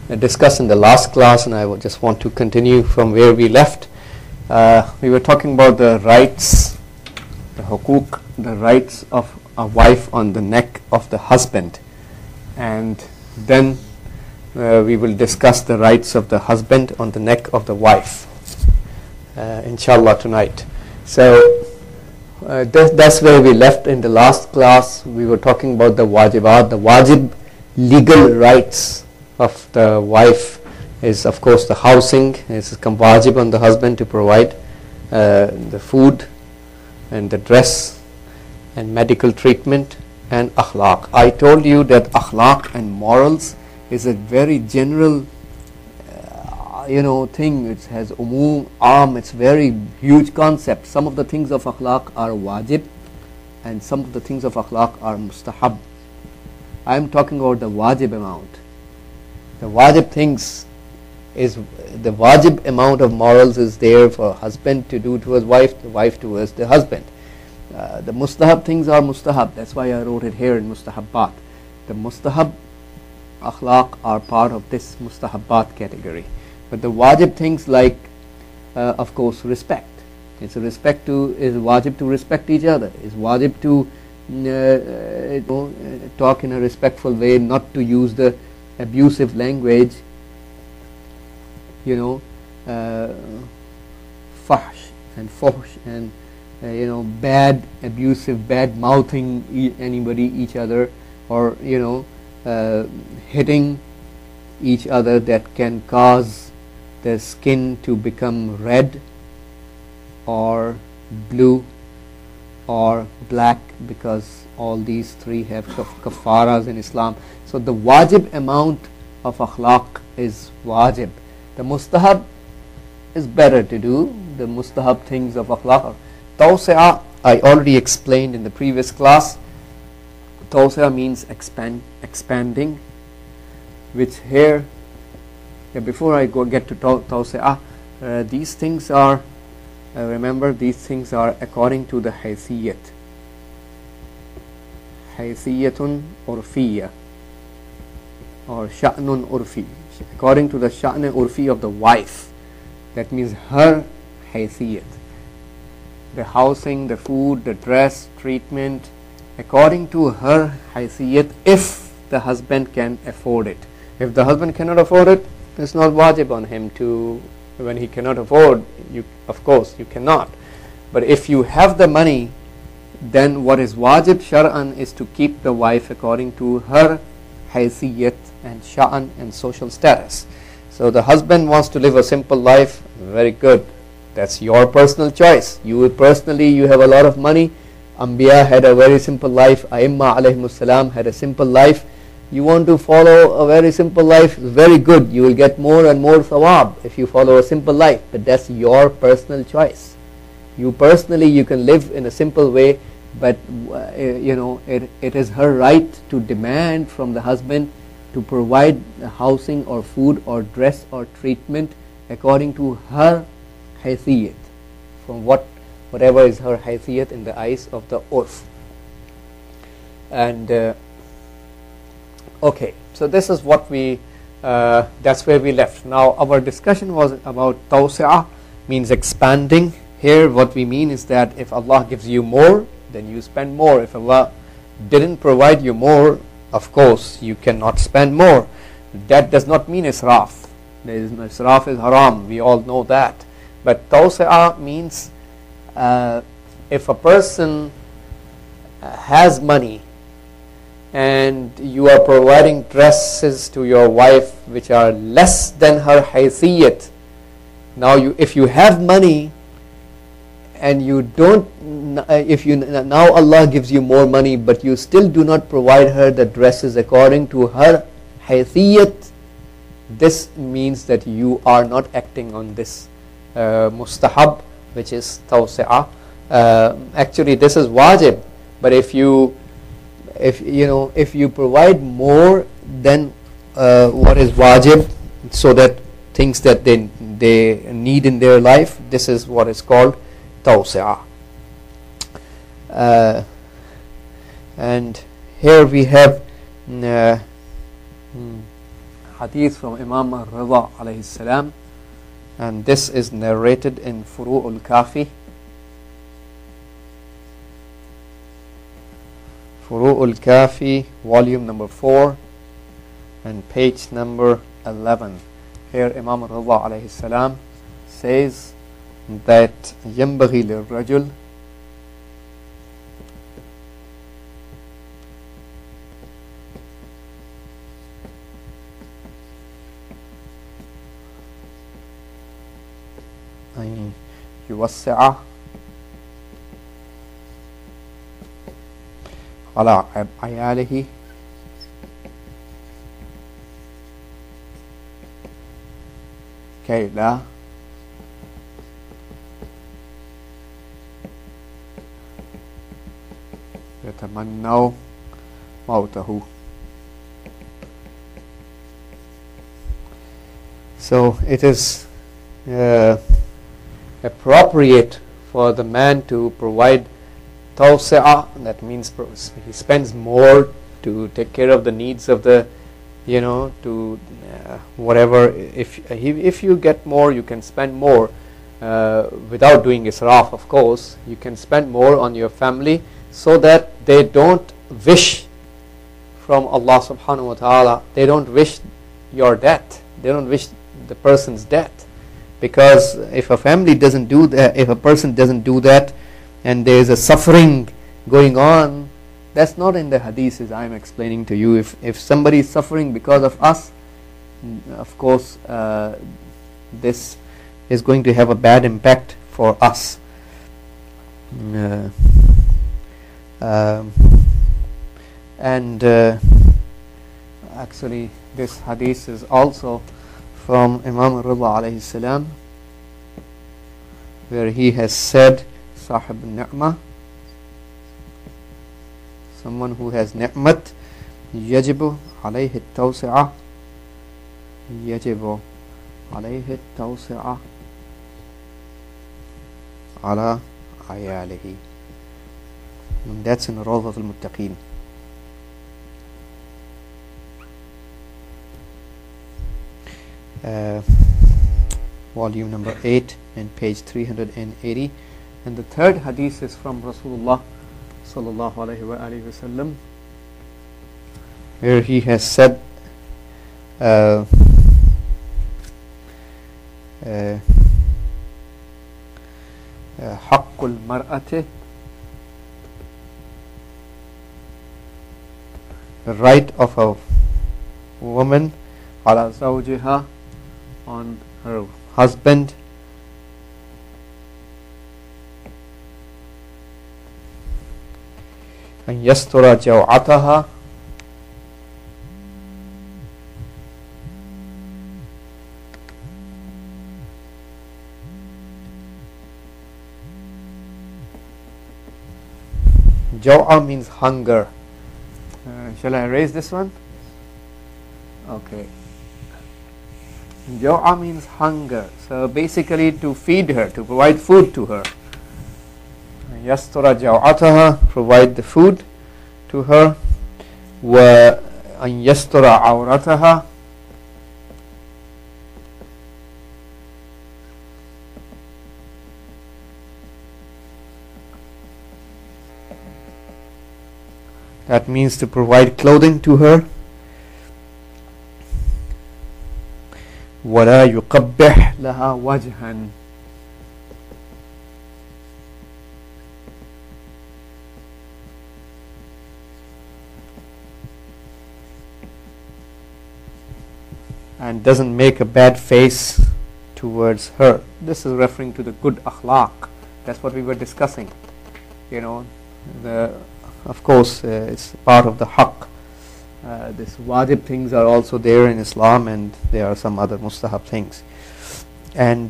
discussed in the last class, and I just want to continue from where we left. We were talking about the rights, the hukuk, the rights of a wife on the neck of the husband, and then we will discuss the rights of the husband on the neck of the wife, inshallah, tonight. So that's where we left in the last class. We were talking about the wajibat. The wajib legal rights of the wife is, of course, the housing. It's wajib on the husband to provide the food and the dress and medical treatment and akhlaq. I told you that akhlaq and morals is a very general thing. It has it's very huge concept. Some of the things of akhlaq are wajib and some of the things of akhlaq are mustahab. I am talking about the wajib amount. The wajib things is the wajib amount of morals is there for a husband to do to his wife, the wife towards the husband. The mustahab things are mustahab. That's why I wrote it here in mustahabbat. The mustahab akhlaq are part of this mustahabbat category. But the wajib things like, of course, respect. It's a respect to, is wajib to respect each other. It's wajib to talk in a respectful way, not to use the abusive language, fahsh and fuhsh and bad, abusive, bad mouthing anybody, each other, or hitting each other that can cause the skin to become red or blue or black, because all these three have kafaras in Islam. So the wajib amount of akhlaq is wajib. The mustahab is better to do. The mustahab things of akhlaq. Tawsi'ah, I already explained in the previous class. Tawsi'ah means expanding, which here, before I get to Tawsi'ah, these things are, remember, these things are according to the haythiyat. Haythiyatun urfiyya or sha'nun urfi. According to the sha'nun urfi of the wife. That means her haythiyat. The housing, the food, the dress, treatment, according to her haythiyat, if the husband can afford it. If the husband cannot afford it, it's not wajib on him to, when he cannot afford, of course you cannot. But if you have the money, then what is wajib shar'an is to keep the wife according to her haythiyat and sha'an and social status. So the husband wants to live a simple life, very good. That's your personal choice. You personally, you have a lot of money. Anbiya had a very simple life. Aimma alayhimus salam had a simple life. You want to follow a very simple life, very good. You will get more and more thawab if you follow a simple life. But that's your personal choice. You personally, you can live in a simple way, but it is her right to demand from the husband to provide housing or food or dress or treatment according to her haythiyat, from whatever is her haythiyat in the eyes of the urf. And okay, so this is what we, that's where we left. Now our discussion was about tawsi'ah, means expanding. Here what we mean is that if Allah gives you more, then you spend more. If Allah didn't provide you more, of course you cannot spend more. That does not mean israf. Israf is haram, we all know that. But tawsi'ah means if a person has money and you are providing dresses to your wife which are less than her haythiyat. Now if you have money and you don't, now Allah gives you more money, but you still do not provide her the dresses according to her haythiyat, this means that you are not acting on this mustahab, which is tawsi'ah. Actually this is wajib, but if you provide more than what is wajib, so that things that they need in their life, this is what is called tawsi'ah. And here we have hadith from Imam Rida alayhi salam, and this is narrated in Furu'ul Kafi. Furu'ul Kafi, volume number 4 and page number 11. Here Imam Rida alayhi salam says that ينبغي للرجل أن يوسع على عياله كي لا يتمنوا موته. So it is appropriate for the man to provide tawsi'ah, that means he spends more to take care of the needs of the, to whatever. If you get more, you can spend more without doing israf, of course. You can spend more on your family so that they don't wish from Allah subhanahu wa ta'ala, they don't wish your death, they don't wish the person's death. Because if a family doesn't do that, if a person doesn't do that, and there is a suffering going on, that's not in the hadith as I am explaining to you. If somebody is suffering because of us, of course this is going to have a bad impact for us. Actually this hadith is also from Imam Rida alayhi salam, where he has said, Sahib Ni'mah, someone who has ni'mat, yajibu alayhi tawsi'ah, yajibu alayhi tawsi'ah ala ayalihi. And that's in Rawdat al-Muttaqeen. Volume number 8 and page 380. And the third hadith is from Rasulullah sallallahu alayhi wa alihi wasallam, where he has said haqqul mar'ati, the right of a woman, ala zawjiha, on her husband, an yastura jaw'ataha, jaw'a means hunger. Shall I erase this one? Okay. Jaw'a means hunger. So basically to feed her, to provide food to her. Yastura jaw'ataha, provide the food to her. Wa an yastura awrataha, that means to provide clothing to her. وَلَا يُقَبِّحْ لَهَا وَجْهًا, and doesn't make a bad face towards her. This is referring to the good akhlaq. That's what we were discussing. Of course it's part of the haqq. This wajib things are also there in Islam, and there are some other mustahab things. And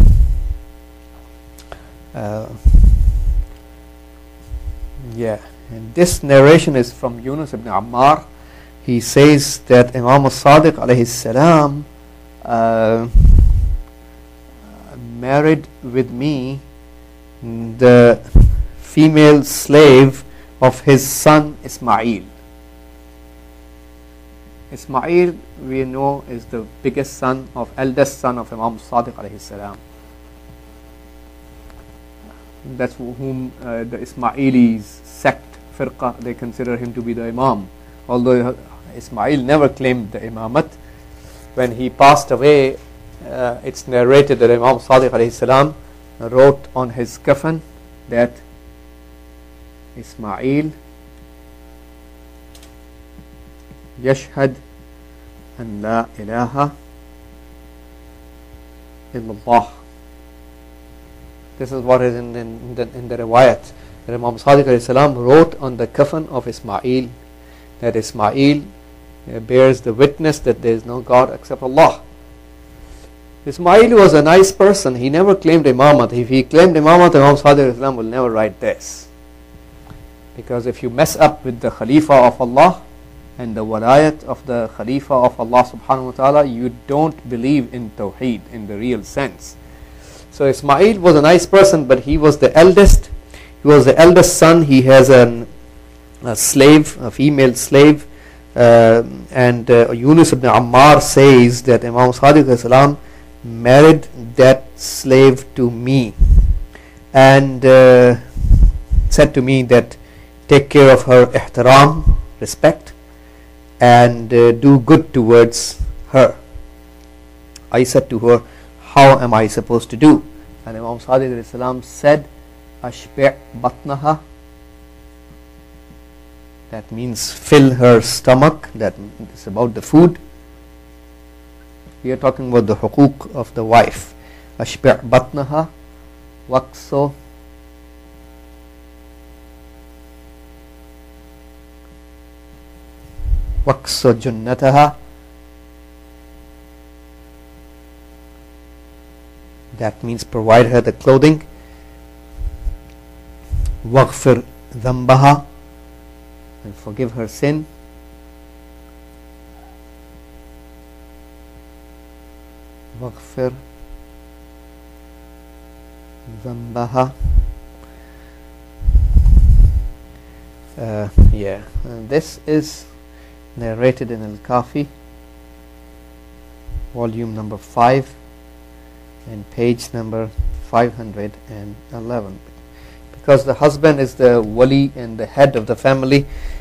and this narration is from Yunus ibn Ammar. He says that Imam al-Sadiq alayhi salam married with me the female slave of his son Ismail. Ismail, we know, is the biggest son of, eldest son of Imam Sadiq alayhi salam. That's whom the Ismailis sect, firqa, they consider him to be the Imam. Although Ismail never claimed the Imamat. When he passed away, it's narrated that Imam Sadiq alayhi salam wrote on his coffin that Ismail يشهد أن لا إله إلا الله. This is what is in the riwayat. That Imam Sadiq alayhi salam wrote on the coffin of Ismail that Ismail bears the witness that there is no God except Allah. Ismail was a nice person. He never claimed imamat. If he claimed imamat, Imam Sadiq alayhi salam will never write this. Because if you mess up with the Khalifa of Allah and the walayat of the Khalifa of Allah subhanahu wa ta'ala, you don't believe in Tawheed in the real sense. So Ismail was a nice person, but he was the eldest. He was the eldest son. He has a slave, a female slave. And Yunus ibn Ammar says that Imam Sadiq alayhi salam married that slave to me and said to me that take care of her, ihtiram, respect, and do good towards her. I said to her, how am I supposed to do? And Imam Sadiq alayhi salam said, ashbi' batnaha, that means fill her stomach. That is about the food. We are talking about the huquq of the wife. Ashbi' batnaha waqso junnataha, that means provide her the clothing. Waghfir dhanbaha, and forgive her sin. Waghfir dhanbaha. This is narrated in Al-Kafi, volume number 5 and page number 511. Because the husband is the wali and the head of the family,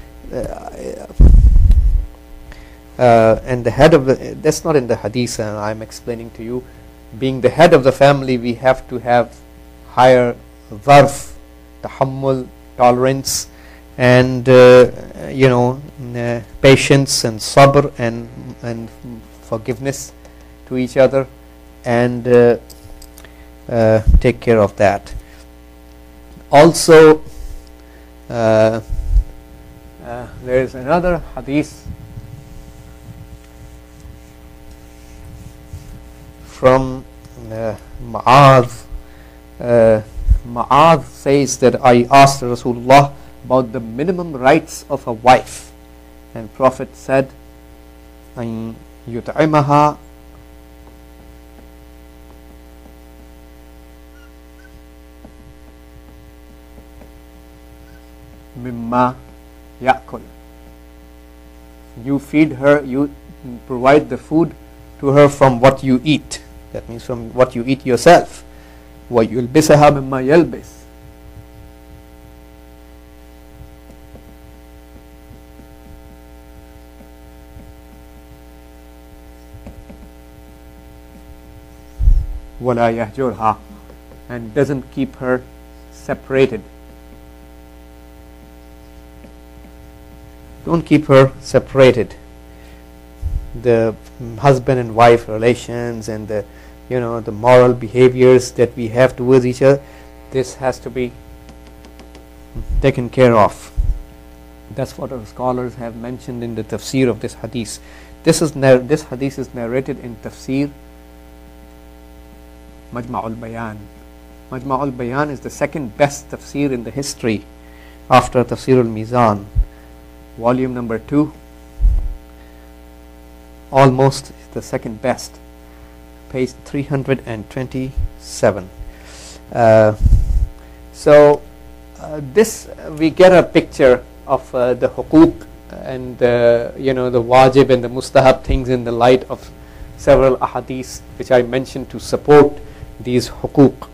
and the head of the, that's not in the hadith, and I'm explaining to you. Being the head of the family, we have to have higher dharf, tahammul, tolerance, and patience and sabr and forgiveness to each other, and take care of that. Also, there is another hadith from Mu'adh. Mu'adh says that I asked Rasulullah about the minimum rights of a wife, and Prophet said, أن يطعمها مما يأكل. You feed her, you provide the food to her from what you eat. That means from what you eat yourself. وَيُلْبِسَهَا مِمَّا يَلْبِسُ. وَلَا يَهْجُرْهَا, and doesn't keep her separated. Don't keep her separated. The husband and wife relations and the moral behaviors that we have towards each other, this has to be taken care of. That's what our scholars have mentioned in the tafsir of this hadith. This hadith is narrated in tafsir Majma'ul Bayan. Majma'ul Bayan is the second best tafsir in the history after Tafsir al-Mizan, volume number 2. Almost the second best, page 327. This we get a picture of the huquq and the wajib and the mustahab things in the light of several ahadith which I mentioned to support these huquq.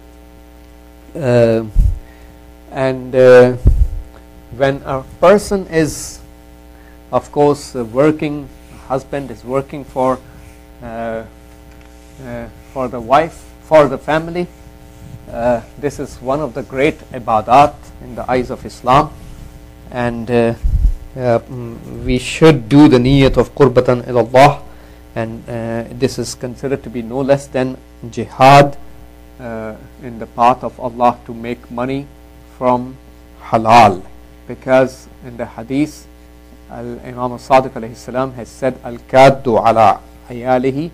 And when a person is, of course, working, husband is working for the wife, for the family, this is one of the great ibadat in the eyes of Islam, and we should do the niyat of qurbatan ila Allah, and this is considered to be no less than jihad in the path of Allah to make money from halal, because in the hadith Imam al-Sadiq alayhi salam has said al-kaddu ala ayalihi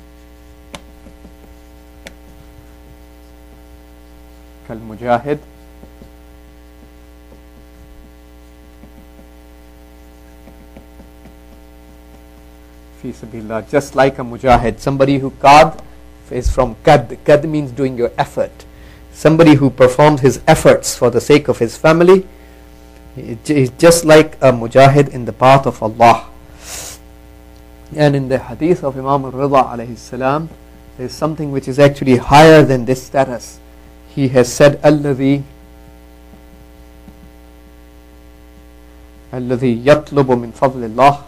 kal-mujahid fi sabilillah, just like a mujahid, somebody who qad is from kad means doing your effort, somebody who performs his efforts for the sake of his family is just like a mujahid in the path of Allah. And in the hadith of Imam al-Rida alayhi salam, there is something which is actually higher than this status. He has said alladhi yatlubu min fadlillah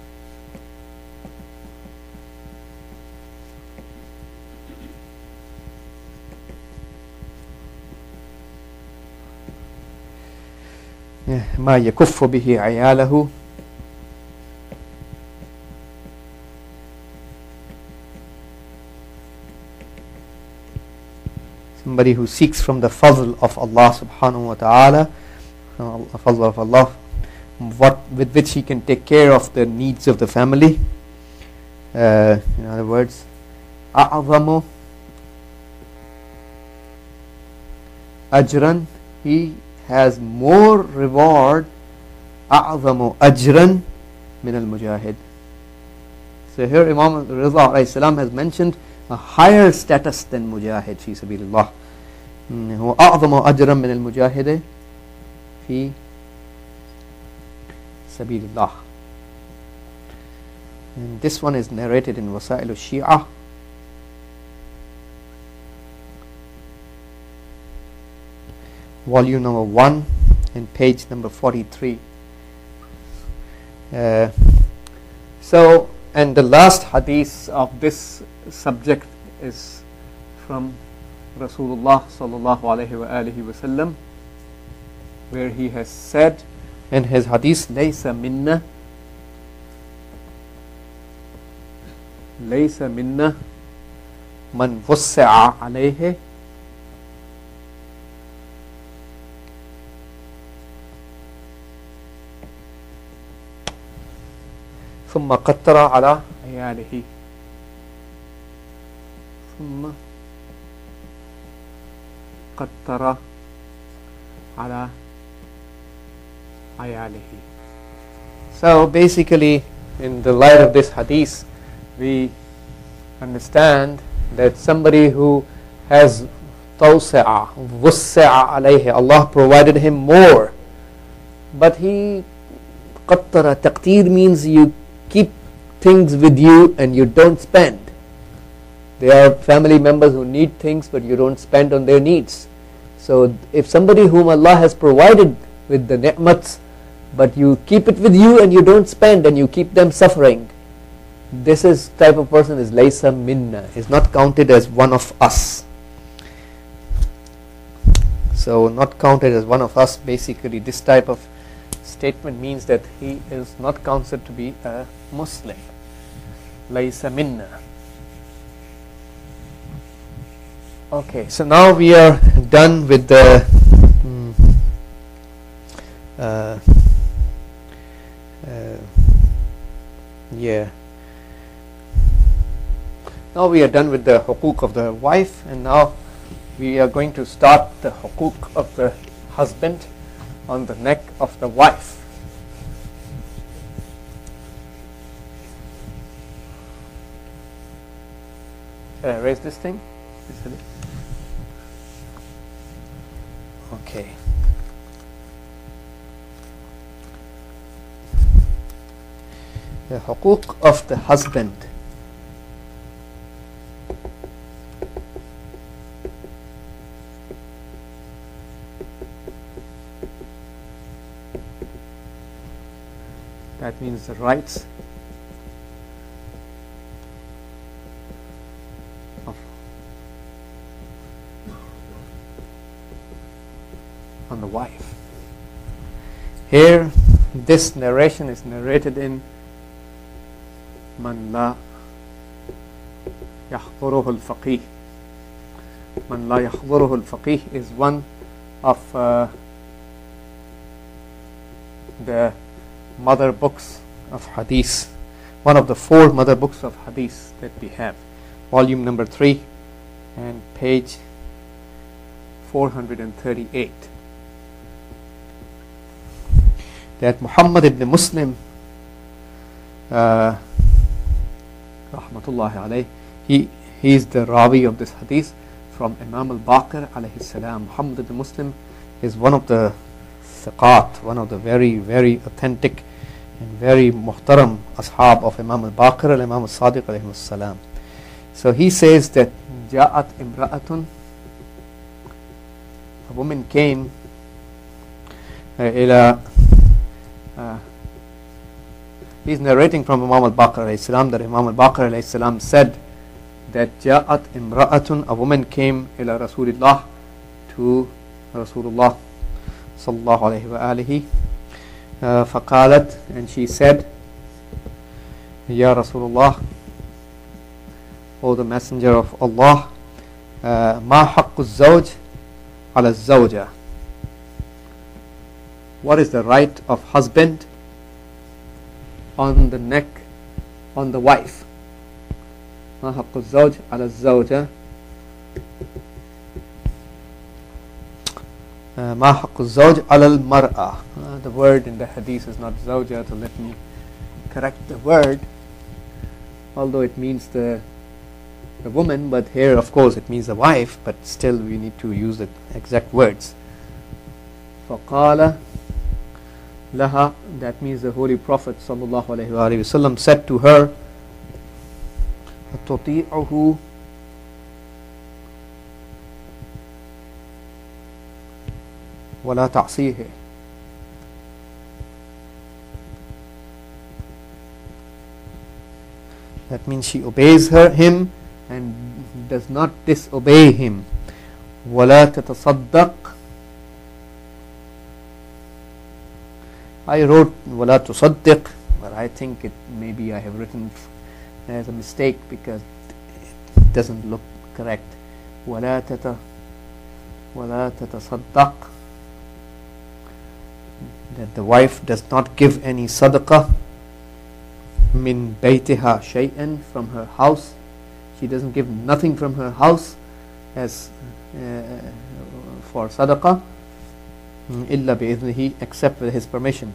ما يكف به عياله somebody who seeks from the fadl of Allah subhanahu wa ta'ala, fadl of Allah, with which he can take care of the needs of the family. In other words, أعظم ajran, he has more reward, أعظم أجرا من المجاهد. So here Imam Rida alayhi salam has mentioned a higher status than mujahid fi sabilillah. هو أعظم أجرا من المجاهد في سبيل الله. And this one is narrated in Wasa'il al-Shi'ah. Volume number 1 and page number 43. So, and the last hadith of this subject is from Rasulullah sallallahu alayhi wa alihi wa sallam, where he has said in his hadith, laysa minna man wussa'a alayhi ثم قتر على عياله ثم قتر على عياله. So basically, in the light of this hadith, we understand that somebody who has tawsa'a, wussa'a alayhi, Allah provided him more, but he qattara, taqtir means you keep things with you and you don't spend. There are family members who need things but you don't spend on their needs. So if somebody whom Allah has provided with the ni'mats, but you keep it with you and you don't spend and you keep them suffering, this is type of person is laysa minna, is not counted as one of us. So not counted as one of us, basically this type of statement means that he is not considered to be a Muslim. Laysa minna. Okay, so now we are done with the now we are done with the huquq of the wife, and now we are going to start the huquq of the husband on the neck of the wife. Should I raise this thing? Okay. The huquq of the husband. That means the rights of on the wife. Here, this narration is narrated in Man la yahduruhu al-faqih. Man la yahduruhu al-faqih is one of the mother books of hadith, one of the 4 mother books of hadith that we have, volume number 3 and page 438. That Muhammad ibn Muslim rahmatullahi alayhi, he is the rawi of this hadith from Imam al-Baqir alayhi salam. Muhammad ibn Muslim is one of the thiqat, one of the very, very authentic and very muhtaram ashab of Imam al-Baqir and Imam al-Sadiq alayhi salam. So he says that Ja'at imra'atun, a woman came he's narrating from Imam al-Baqir alayhi salam that Imam al-Baqir alayhi salam said that Ja'at imra'atun, a woman came ila Rasulillah, to Rasulullah sallallahu alayhi wa alihi, faqalat, and she said, Ya Rasulullah, O the Messenger of Allah, ma haqqu az-zawj ala az-zawja, what is the right of husband on the neck, on the wife? Ma haqqu az-zawj ala az-zawja, ma haqqu az-zawj ala al-mar'a. The word in the hadith is not zawja, so let me correct the word, although it means the woman, but here of course it means the wife, but still we need to use the exact words. فَقَالَ لَهَا, that means the Holy Prophet sallallahu alayhi wa sallam said to her, تُطِيعُهُ وَلَا تَعْصِيهِ. That means she obeys him and does not disobey him. وَلَا تَتَصَدَّقْ. I wrote وَلَا تُصَدِّقْ, but I think maybe I have written as a mistake because it doesn't look correct. وَلَا تَتَصَدَّقْ, that the wife does not give any sadaqah min baytiha shay'an, from her house. She doesn't give nothing from her house as for sadaqah, illa bi'idhnihi, except with his permission.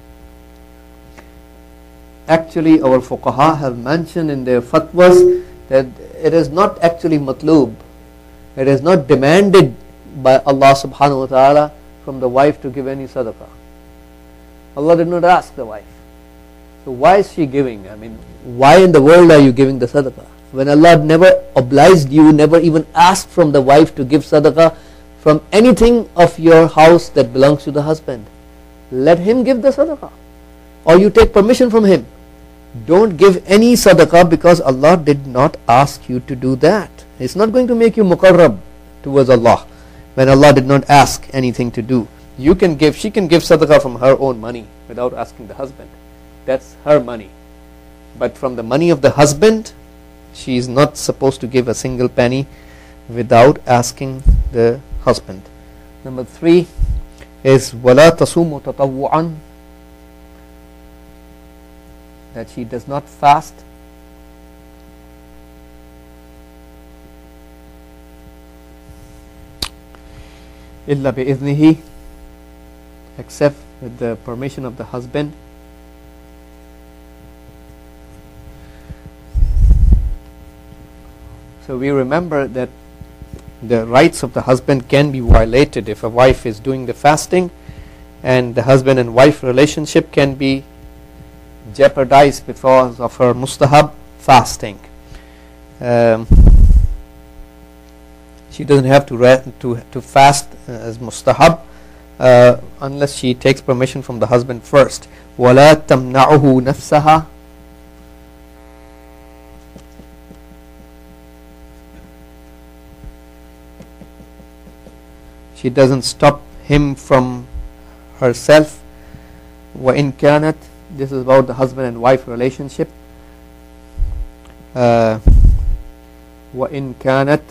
Actually, our fuqaha have mentioned in their fatwas that it is not actually matlub, it is not demanded by Allah subhanahu wa ta'ala from the wife to give any sadaqah. Allah did not ask the wife. So why is she giving? I mean, why in the world are you giving the sadaqah? When Allah never obliged you, never even asked from the wife to give sadaqah from anything of your house that belongs to the husband. Let him give the sadaqah, or you take permission from him. Don't give any sadaqah because Allah did not ask you to do that. It's not going to make you muqarrab towards Allah when Allah did not ask anything to do. She can give sadaqah from her own money without asking the husband. That's her money. But from the money of the husband, she is not supposed to give a single penny without asking the husband. Number 3 is وَلَا تَصُومُ تَطَوُّعًا, that she does not fast إِلَّا بِإِذْنِهِ, except with the permission of the husband. So we remember that the rights of the husband can be violated if a wife is doing the fasting, and the husband and wife relationship can be jeopardized because of her mustahab fasting. She doesn't have to fast as mustahab unless she takes permission from the husband first. وَلَا تَمْنَعُهُ نَفْسَهَا. She doesn't stop him from herself. وَإِنْ كَانَتْ. This is about the husband and wife relationship. وَإِنْ كَانَتْ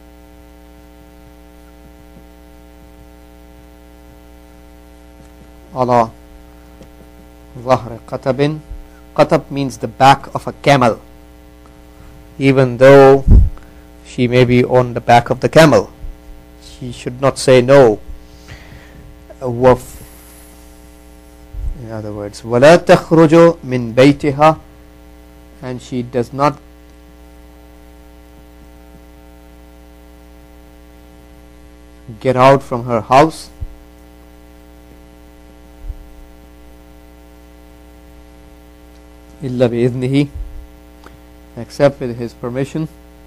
عَلَى ظَهْرِ قَتَبٍ. Qatab means the back of a camel, even though she may be on the back of the camel. She should not say no. In other words, وَلَا تَخْرُجُ مِنْ بَيْتِهَا. And she does not get out from her house إِلَّا بِإِذْنِهِ, except with his permission.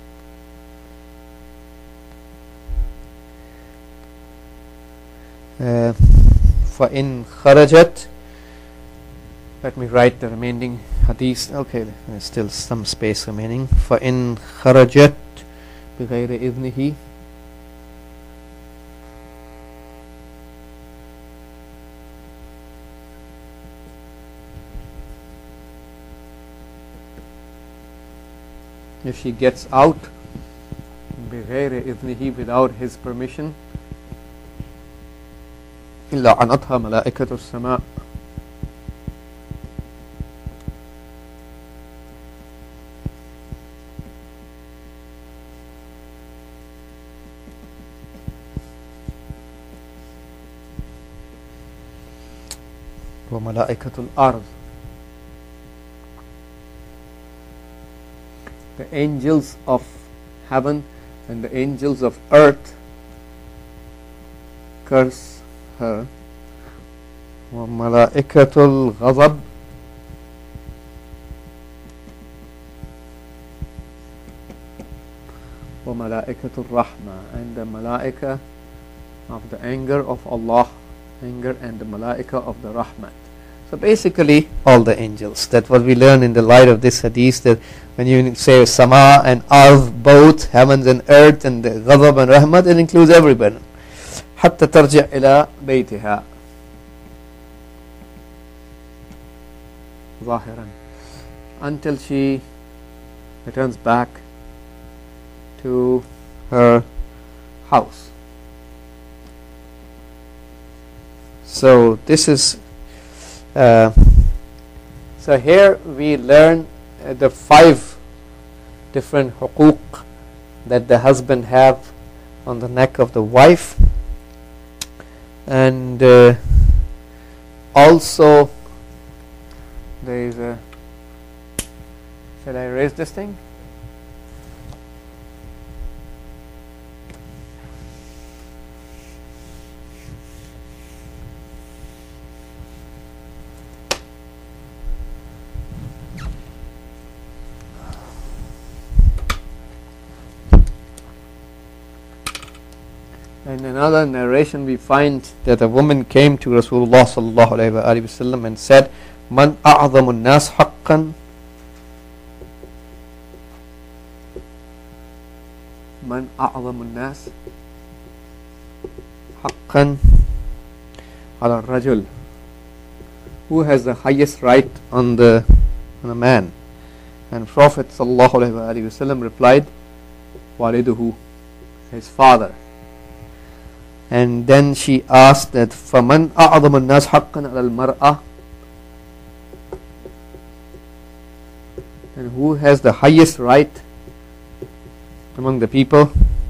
فَإِنْ خَرَجَتْ. Let me write the remaining hadith. Okay, there's still some space remaining. فَإِنْ خَرَجَتْ بِغَيْرِ إِذْنِهِ. If she gets out بغير إذنه, without his permission, إلا عنتها ملائكة السماء. وملائكة الأرض. The angels of heaven and the angels of earth curse her. وملائكة الغضب. وملائكة الرحمة. And the malaika of the anger of Allah, anger, and the malaika of the rahmat. So basically all the angels. That's what we learn in the light of this hadith, that when you say sama and ard, both heavens and earth, and the ghadab and rahmat, it includes everybody. حتى ترجع إلى بيتها ظاهرا, until she returns back to her house. So this is so here we learn the 5 different huquq that the husband have on the neck of the wife, and also there is a, shall I erase this thing? In another narration we find that a woman came to Rasulullah sallallahu alaihi wasallam and said, Man a'zamu an-nas haqqan. Man a'zamu an-nas haqqan ala ar-rajul. Who has the highest right on a man? And Prophet sallallahu alaihi wasallam replied, Waliduhu, his father. And then she asked that فَمَنْ أَعْظَمُ النَّاسِ حَقًّا عَلَى الْمَرْأَةِ. And who has the highest right among the people?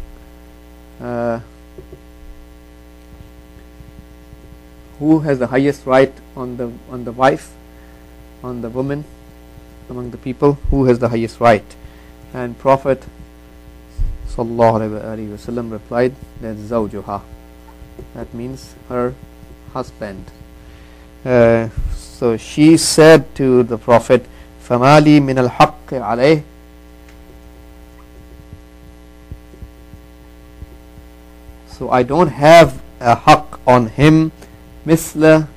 Who has the highest right on the wife, on the woman, among the people? Who has the highest right? And Prophet sallallahu alaihi wasallam replied that zawjuha. That means her husband. So she said to the Prophet, فَمَالِي مِنَ الْحَقِّ عَلَيْهِ. So I don't have a haqq on him, مثل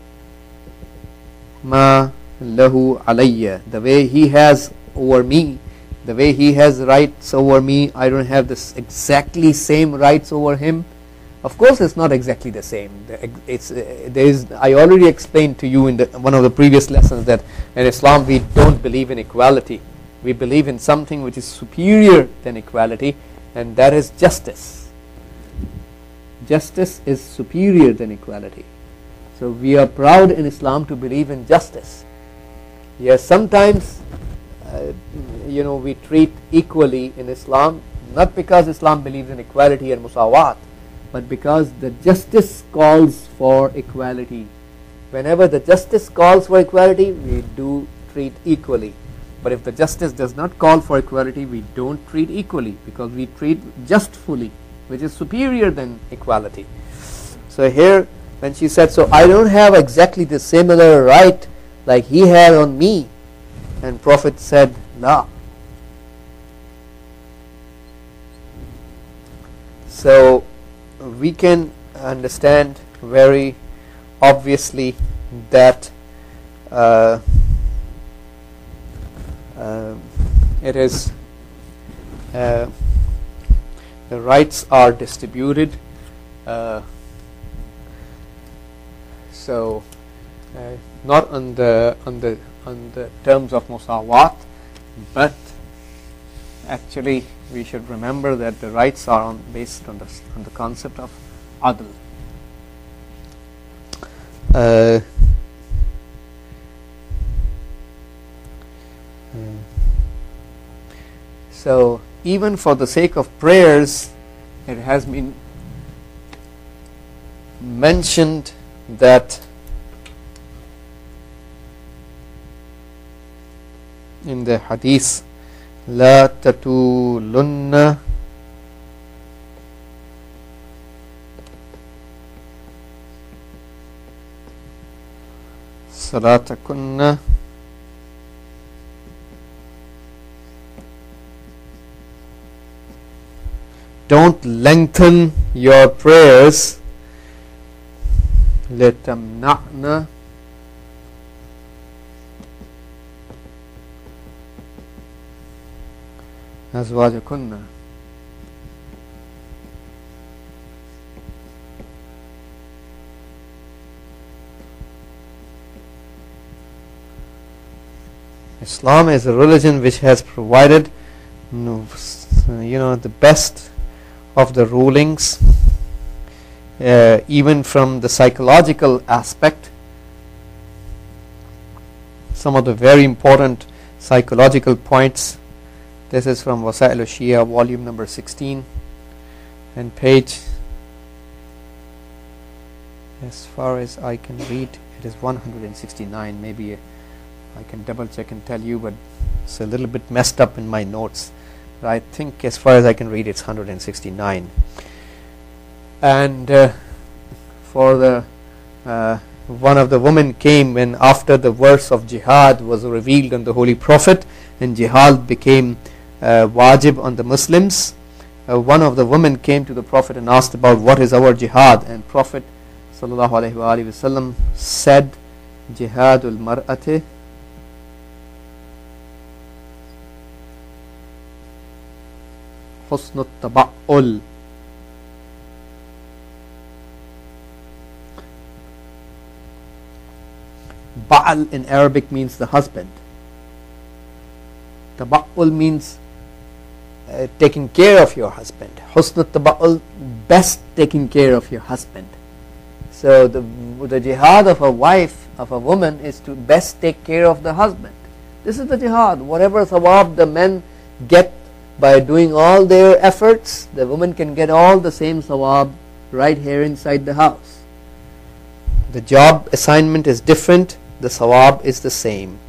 ما له علي, the way he has over me, the way he has rights over me, I don't have this exactly same rights over him. Of course it's not exactly the same. I already explained to you in one of the previous lessons that in Islam we don't believe in equality. We believe in something which is superior than equality, and that is justice. Justice is superior than equality. So we are proud in Islam to believe in justice. Yes, sometimes we treat equally in Islam, not because Islam believes in equality and musawat, but because the justice calls for equality. Whenever the justice calls for equality, we do treat equally. But if the justice does not call for equality, we don't treat equally, because we treat justfully, which is superior than equality. So here when she said, so I don't have exactly the similar right like he had on me, and Prophet said, La. So we can understand very obviously that it is the rights are distributed. So not on the terms of musawat, but actually we should remember that the rights are based on the concept of adl. So even for the sake of prayers, it has been mentioned that in the hadith, لا تطولن صلاتكن don't lengthen your prayers لتمنعن أزواجكن. Islam is a religion which has provided the best of the rulings, even from the psychological aspect. Some of the very important psychological points. This is from Wasail al-Shia, volume number 16, and page, as far as I can read, it is 169. Maybe I can double check and tell you, but it's a little bit messed up in my notes. But I think as far as I can read, it's 169. And for the one of the women came when after the verse of jihad was revealed on the Holy Prophet, and jihad became wajib on the Muslims. One of the women came to the Prophet and asked about what is our jihad, and Prophet sallallahu alaihi wasallam said, jihadul mar'ati husnut taba'ul. Ba'al in Arabic means the husband. Taba'ul means taking care of your husband. Husnut taba'ul, best taking care of your husband. So the jihad of a wife, of a woman, is to best take care of the husband. This is the jihad. Whatever thawab the men get by doing all their efforts, the woman can get all the same thawab right here inside the house. The job assignment is different, the thawab is the same.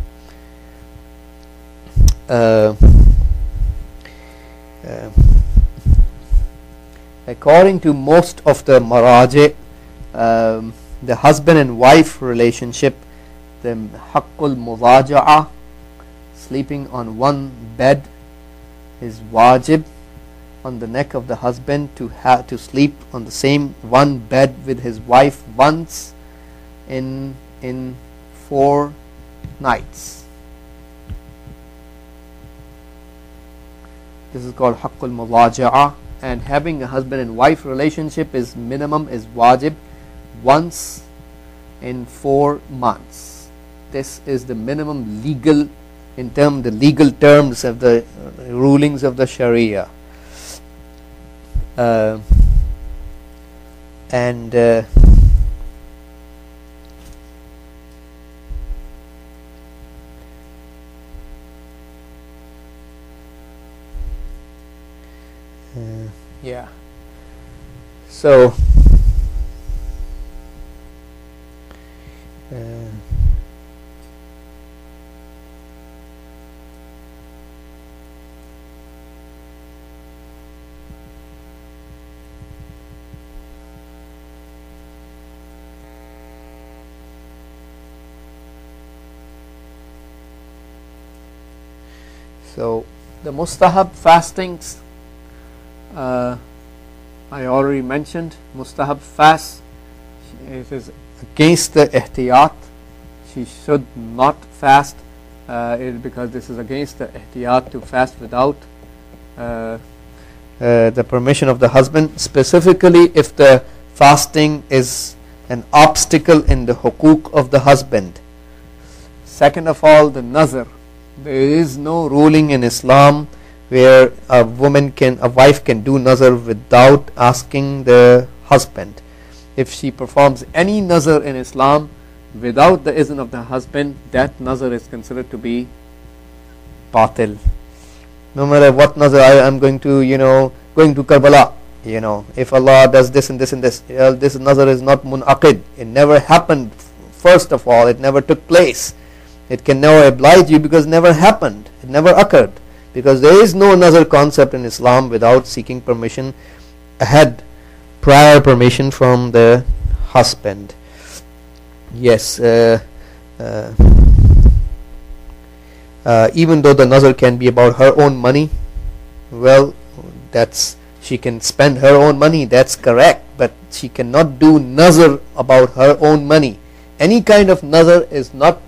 According to most of the maraji, the husband and wife relationship the haqqul mudaja'a, sleeping on one bed, is wajib on the neck of the husband to sleep on the same one bed with his wife once in 4 nights. This is called haqqul mudaja'a, and having a husband and wife relationship is minimum, is wajib once in 4 months. This is the minimum legal, the legal terms of the rulings of the Sharia. Yeah. So the mustahab fastings, I already mentioned. Mustahab fast, it is against the ihtiyat. She should not fast because this is against the ihtiyat to fast without the permission of the husband, specifically if the fasting is an obstacle in the hukuk of the husband. Second of all, the nazar. There is no ruling in Islam where a wife can do nazar without asking the husband. If she performs any nazar in Islam without the izn of the husband, that nazar is considered to be batil. No matter what nazar, I am going to Karbala, if Allah does this and this and this, this nazar is not munaqid. It never happened. First of all, it never took place. It can never oblige you because it never happened. It never occurred. Because there is no nazar concept in Islam without seeking permission ahead, prior permission from the husband. Yes, even though the nazar can be about her own money, well, she can spend her own money, that's correct, but she cannot do nazar about her own money. Any kind of nazar is not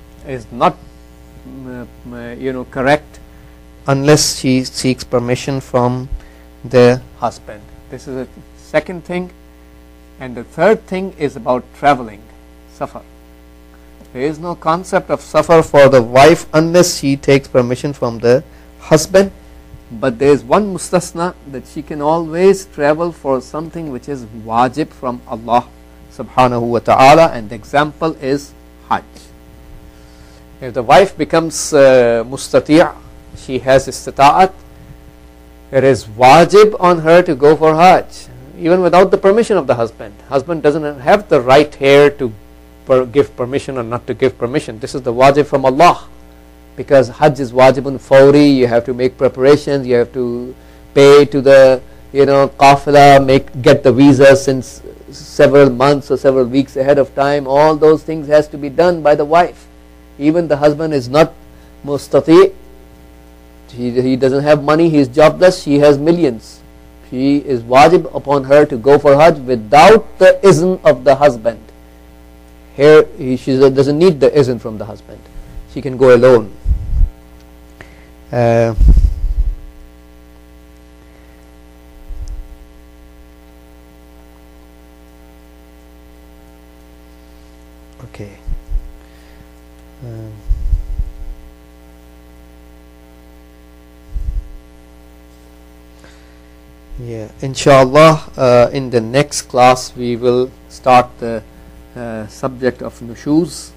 correct unless she seeks permission from the husband. This is a second thing. And the third thing is about traveling, safar. There is no concept of safar for the wife unless she takes permission from the husband. But there is one mustasna, that she can always travel for something which is wajib from Allah subhanahu wa ta'ala, and the example is Hajj. If the wife becomes mustati', she has istita'at, it is wajib on her to go for Hajj, even without the permission of the husband. Husband doesn't have the right here to give permission or not to give permission. This is the wajib from Allah, because Hajj is wajibun fawri. You have to make preparations, you have to pay to the qafila, get the visa since several months or several weeks ahead of time. All those things has to be done by the wife. Even the husband is not mustati', he doesn't have money, he is jobless, she has millions. She is wajib upon her to go for Hajj without the izn of the husband. Here she doesn't need the izn from the husband, she can go alone. Okay. Yeah, inshallah, in the next class we will start the subject of nushuz,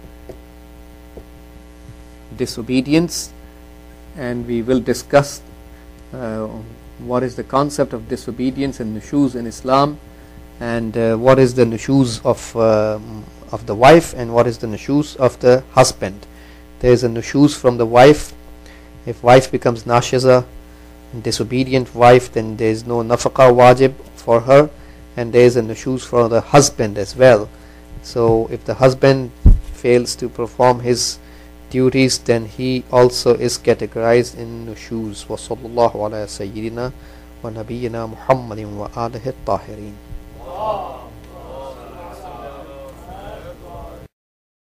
disobedience, and we will discuss what is the concept of disobedience and nushuz in Islam, and what is the nushuz of the wife, and what is the nushuz of the husband. There is a nushuz from the wife. If wife becomes nashiza, disobedient wife, then there is no nafaqah wajib for her, and there is a nushuz for the husband as well. So if the husband fails to perform his duties, then he also is categorized in nushuz. Wa sallallahu ala sayyidina wa nabiyyina Muhammadin wa alihi at-tahirin.